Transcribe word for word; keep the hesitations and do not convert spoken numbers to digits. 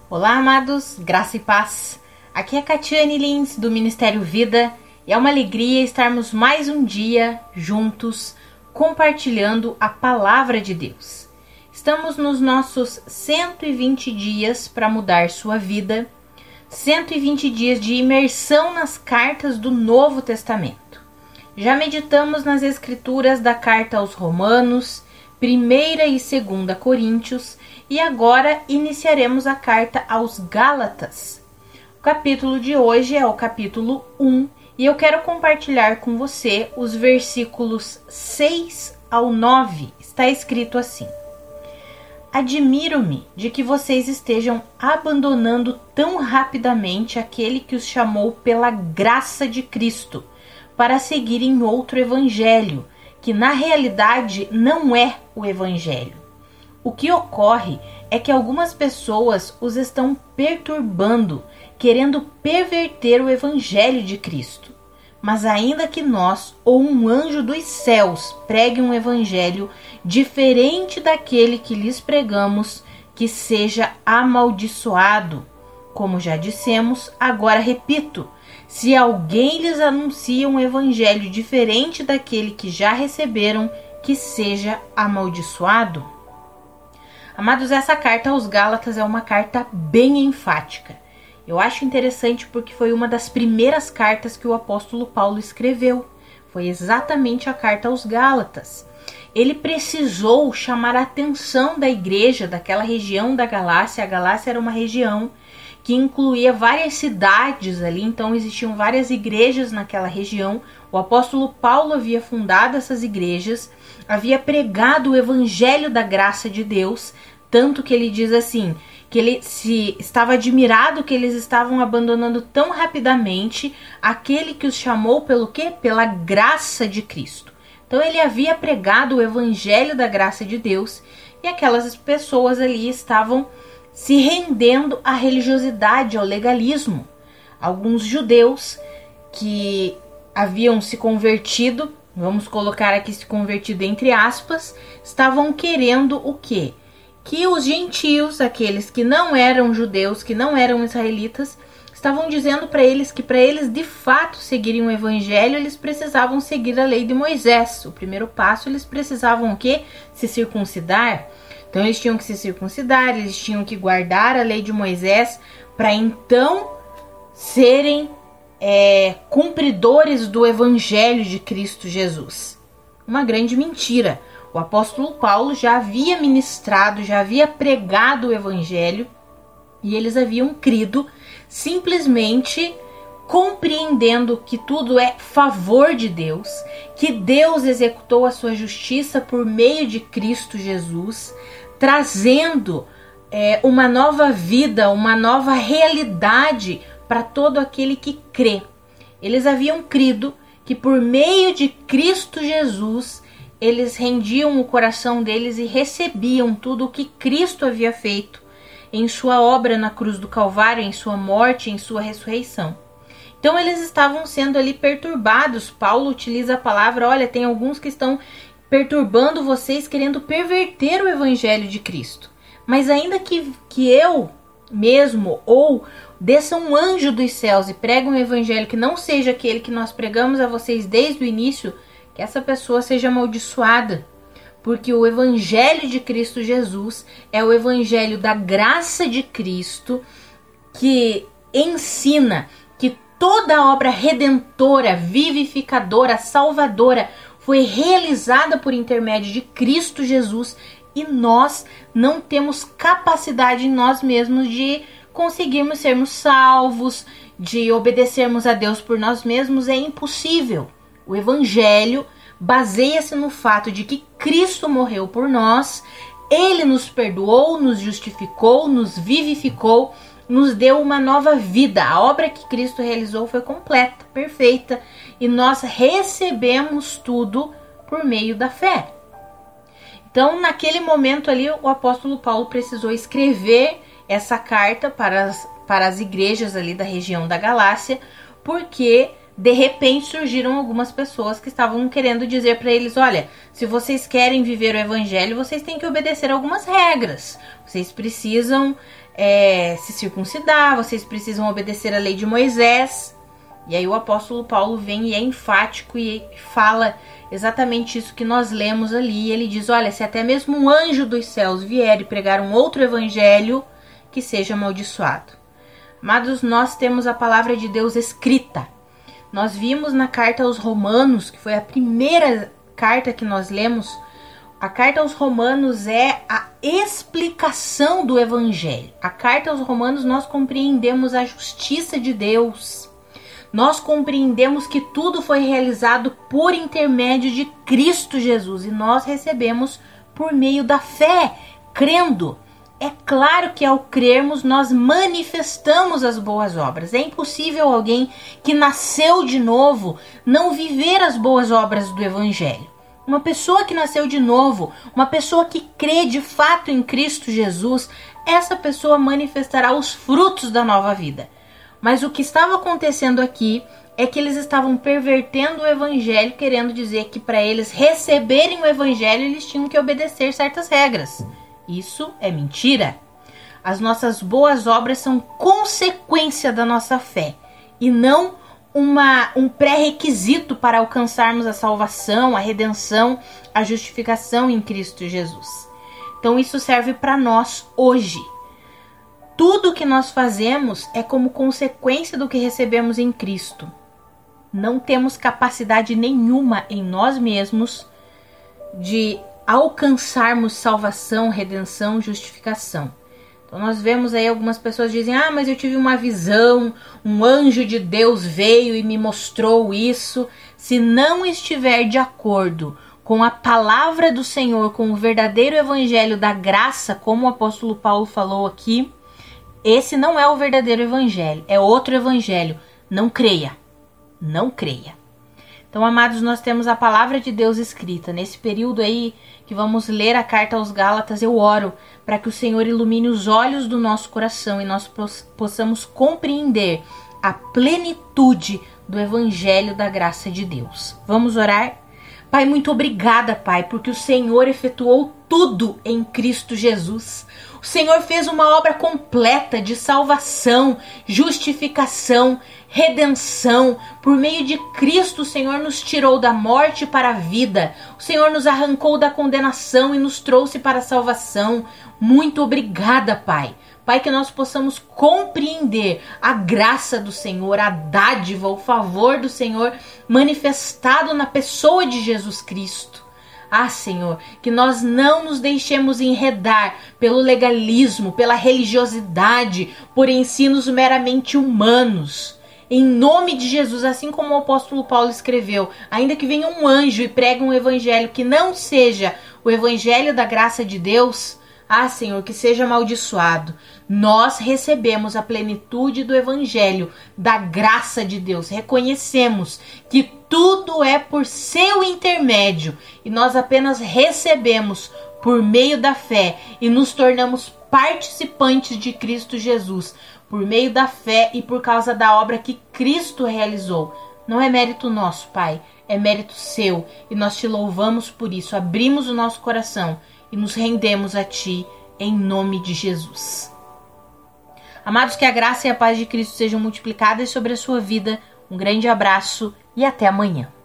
Olá, amados, graça e paz. Aqui é Catiane Lins, do Ministério Vida, e é uma alegria estarmos mais um dia juntos, compartilhando a Palavra de Deus. Estamos nos nossos cento e vinte dias para mudar sua vida, cento e vinte dias de imersão nas cartas do Novo Testamento. Já meditamos nas escrituras da carta aos Romanos, primeira e segunda Coríntios, e agora iniciaremos a carta aos Gálatas. O capítulo de hoje é o capítulo um, e eu quero compartilhar com você os versículos seis ao nove. Está escrito assim: Admiro-me de que vocês estejam abandonando tão rapidamente aquele que os chamou pela graça de Cristo, para seguirem outro evangelho, que na realidade não é o evangelho. O que ocorre é que algumas pessoas os estão perturbando, querendo perverter o evangelho de Cristo. Mas ainda que nós ou um anjo dos céus pregue um evangelho diferente daquele que lhes pregamos, que seja amaldiçoado. Como já dissemos, agora repito: se alguém lhes anuncia um evangelho diferente daquele que já receberam, que seja amaldiçoado. Amados, essa carta aos Gálatas é uma carta bem enfática. Eu acho interessante porque foi uma das primeiras cartas que o apóstolo Paulo escreveu. Foi exatamente a carta aos Gálatas. Ele precisou chamar a atenção da igreja daquela região da Galácia. A Galácia era uma região que incluía várias cidades ali, então existiam várias igrejas naquela região. O apóstolo Paulo havia fundado essas igrejas, havia pregado o evangelho da graça de Deus, tanto que ele diz assim, que ele se estava admirado que eles estavam abandonando tão rapidamente aquele que os chamou pelo quê? Pela graça de Cristo. Então ele havia pregado o evangelho da graça de Deus e aquelas pessoas ali estavam se rendendo à religiosidade, ao legalismo. Alguns judeus que haviam se convertido, vamos colocar aqui se convertido entre aspas, estavam querendo o quê? Que os gentios, aqueles que não eram judeus, que não eram israelitas, estavam dizendo para eles que para eles de fato seguirem o evangelho, eles precisavam seguir a lei de Moisés. O primeiro passo, eles precisavam o quê? Se circuncidar. Então eles tinham que se circuncidar, eles tinham que guardar a lei de Moisés para então serem é, cumpridores do evangelho de Cristo Jesus. Uma grande mentira. O apóstolo Paulo já havia ministrado, já havia pregado o evangelho e eles haviam crido, simplesmente compreendendo que tudo é favor de Deus, que Deus executou a sua justiça por meio de Cristo Jesus, trazendo é, uma nova vida, uma nova realidade para todo aquele que crê. Eles haviam crido que por meio de Cristo Jesus eles rendiam o coração deles e recebiam tudo o que Cristo havia feito em sua obra na cruz do Calvário, em sua morte, em sua ressurreição. Então eles estavam sendo ali perturbados. Paulo utiliza a palavra, olha, tem alguns que estão perturbando vocês, querendo perverter o evangelho de Cristo. Mas ainda que, que eu mesmo, ou desça um anjo dos céus e pregue um evangelho que não seja aquele que nós pregamos a vocês desde o início, que essa pessoa seja amaldiçoada, porque o evangelho de Cristo Jesus é o evangelho da graça de Cristo, que ensina que toda a obra redentora, vivificadora, salvadora foi realizada por intermédio de Cristo Jesus e nós não temos capacidade em nós mesmos de conseguirmos sermos salvos, de obedecermos a Deus por nós mesmos. É impossível. O evangelho baseia-se no fato de que Cristo morreu por nós, Ele nos perdoou, nos justificou, nos vivificou, nos deu uma nova vida. A obra que Cristo realizou foi completa, perfeita, e nós recebemos tudo por meio da fé. Então, naquele momento ali, o apóstolo Paulo precisou escrever essa carta para as, para as igrejas ali da região da Galácia, porque de repente surgiram algumas pessoas que estavam querendo dizer para eles, olha, se vocês querem viver o evangelho, vocês têm que obedecer algumas regras. Vocês precisam é, se circuncidar, vocês precisam obedecer a lei de Moisés. E aí o apóstolo Paulo vem e é enfático e fala exatamente isso que nós lemos ali. Ele diz, olha, se até mesmo um anjo dos céus vier e pregar um outro evangelho, que seja amaldiçoado. Amados, nós temos a palavra de Deus escrita. Nós vimos na carta aos Romanos, que foi a primeira carta que nós lemos, a carta aos Romanos é a explicação do Evangelho. A carta aos Romanos nós compreendemos a justiça de Deus. Nós compreendemos que tudo foi realizado por intermédio de Cristo Jesus e nós recebemos por meio da fé, crendo. É claro que ao crermos nós manifestamos as boas obras. É impossível alguém que nasceu de novo não viver as boas obras do Evangelho. Uma pessoa que nasceu de novo, uma pessoa que crê de fato em Cristo Jesus, essa pessoa manifestará os frutos da nova vida. Mas o que estava acontecendo aqui é que eles estavam pervertendo o Evangelho, querendo dizer que para eles receberem o Evangelho eles tinham que obedecer certas regras. Isso é mentira. As nossas boas obras são consequência da nossa fé e não uma, um pré-requisito para alcançarmos a salvação, a redenção, a justificação em Cristo Jesus. Então isso serve para nós hoje. Tudo que nós fazemos é como consequência do que recebemos em Cristo. Não temos capacidade nenhuma em nós mesmos de alcançarmos salvação, redenção, justificação. Então nós vemos aí algumas pessoas dizem, ah, mas eu tive uma visão, um anjo de Deus veio e me mostrou isso. Se não estiver de acordo com a palavra do Senhor, com o verdadeiro evangelho da graça, como o apóstolo Paulo falou aqui, esse não é o verdadeiro evangelho, é outro evangelho. Não creia, não creia. Então, amados, nós temos a palavra de Deus escrita. Nesse período aí que vamos ler a carta aos Gálatas, eu oro para que o Senhor ilumine os olhos do nosso coração e nós possamos compreender a plenitude do evangelho da graça de Deus. Vamos orar? Pai, muito obrigada, Pai, porque o Senhor efetuou tudo em Cristo Jesus. O Senhor fez uma obra completa de salvação, justificação, redenção. Por meio de Cristo, o Senhor nos tirou da morte para a vida. O Senhor nos arrancou da condenação e nos trouxe para a salvação. Muito obrigada, Pai. Pai, que nós possamos compreender a graça do Senhor, a dádiva, o favor do Senhor manifestado na pessoa de Jesus Cristo. Ah, Senhor, que nós não nos deixemos enredar pelo legalismo, pela religiosidade, por ensinos meramente humanos. Em nome de Jesus, assim como o apóstolo Paulo escreveu, ainda que venha um anjo e pregue um evangelho que não seja o evangelho da graça de Deus, ah, Senhor, que seja amaldiçoado. Nós recebemos a plenitude do evangelho, da graça de Deus. Reconhecemos que tudo é por seu intermédio e nós apenas recebemos por meio da fé e nos tornamos participantes de Cristo Jesus por meio da fé e por causa da obra que Cristo realizou. Não é mérito nosso, Pai, é mérito seu e nós te louvamos por isso. Abrimos o nosso coração e nos rendemos a Ti em nome de Jesus. Amados, que a graça e a paz de Cristo sejam multiplicadas sobre a sua vida. Um grande abraço e até amanhã.